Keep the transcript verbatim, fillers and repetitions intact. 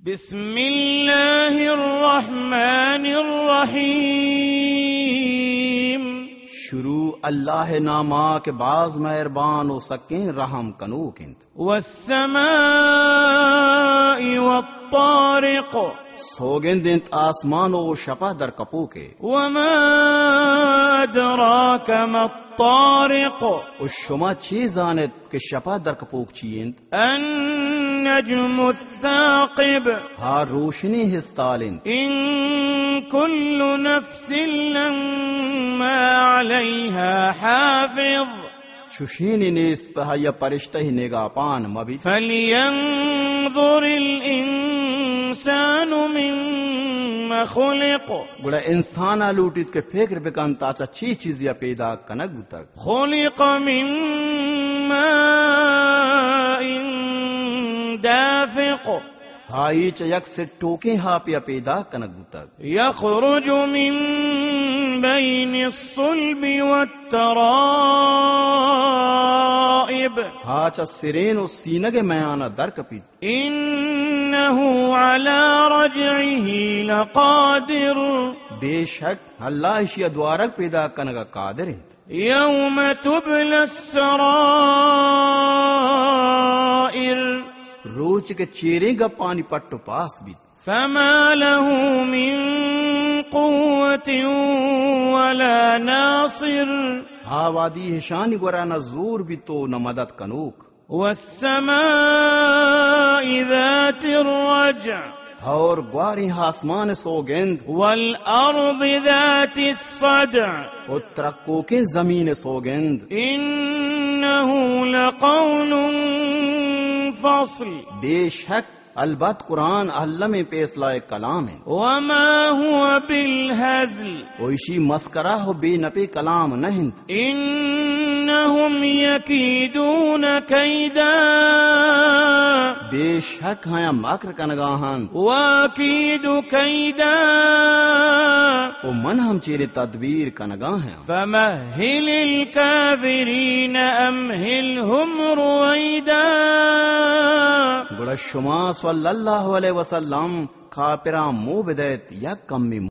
बिस्मिल्लाहिर्रहमानिर्रहीम। शुरू अल्लाह नामा के बाज मेहरबान हो सकें रहम कनू किंत। वस्समाई वत्तारिक। सोगंदिंत आसमानो शपा दर कपू के। वमा अदराक मत्तारिक। उस शुमा चीज आनेत के शपा दर कपूक चींत। अन्नजुमु साकिब। हा रोशनी हिस्तालिंत। इन कुल्लु नफ्सिन लम्मा अलैहा हाफिज। शुशीनी नेस्त पहाया परिश्ता ही नेगापान मबी। फलियंजुरिल इंसानु मिम्मा खुलिक। गुड़ा इंसान आलूटित के फेकर बेकान ताचा ची चीज या पैदा कनक तक। खुलिक मिन माइन दाफिक। हाई च यक से टोके हा पिया पैदा कनक तक। यखरुजु मिन बैनि सुल्बि वत्तराइब। हा च सिरेन और सीनगे मयाना दर कपी। इन्नहु अला रजइही लकादिर। बेशक अल्लाह इशिया द्वारक पैदा कनगा कादिर है। यौम तुबला सराइर। रोच के चेरे गा पानी पट्टो पास भी। फमा लहु मिन कुव्वतिन वला नासिर। हा वादी हिशानी गोरा न जोर भी तो न मदद कनूक। वस्समाइ ज़ातिर रज्अ। और ग्वारी आसमान सोगंद। वल अर्द ज़ातिस सदअ। और तरक्को के जमीन सोगंद। इन्नहु लक़ौलुन फ़स्ल। बेशक अलबत कुरान अल्लाह में पेशलाए कलाम है। वमा हुवा बिलहज़ल। ओइशी मस्करा हो बेनपे कलाम नहीं। इन्नहुम यकीदून कैदा। बेशक हाया मक्र कनगाहन। वकीदु कैदा। ओ मन हम चेरे तदबीर कनगा हैं। फमहिलिल काफिरीन अमहिलहुम रुवैदा। गुड़ा शुमा सल्लल्लाहु अलैहि वसल्लम खापिरा मुँह बिदैत या कम में